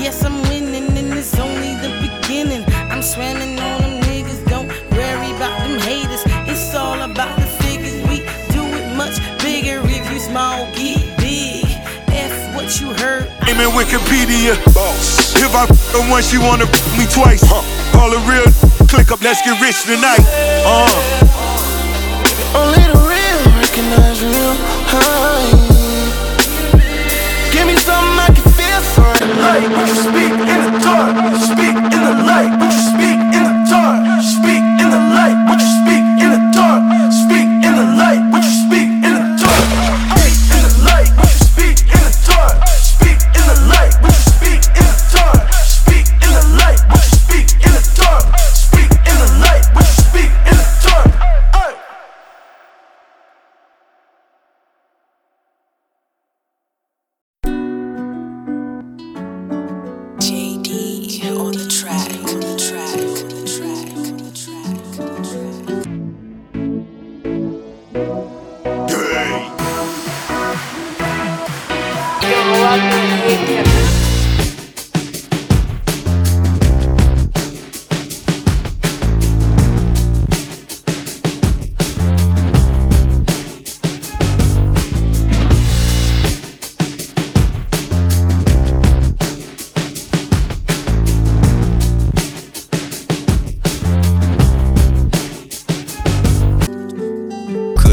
Yes, I'm winning, and it's only the beginning. I'm swimming on them niggas, don't worry about them haters. It's all about the figures. We do it much bigger. If you small, get big. F what you heard. I'm in Wikipedia. If I her once, you wanna me twice. All the real click up, let's get rich tonight. Only the real recognize real high. Give me something I can feel for. Light, when you speak in the dark, speak in the light. When you speak in the dark, speak in the light. When you speak in the dark, speak in the light. When you speak in the dark, speak in the light. When you speak in the dark, speak in the light. When you speak in the dark, speak in the light. When you speak in the dark, speak in the light. When you speak in the dark. On the track, on the track, on the track, on the track, on the track. Yo, welcome to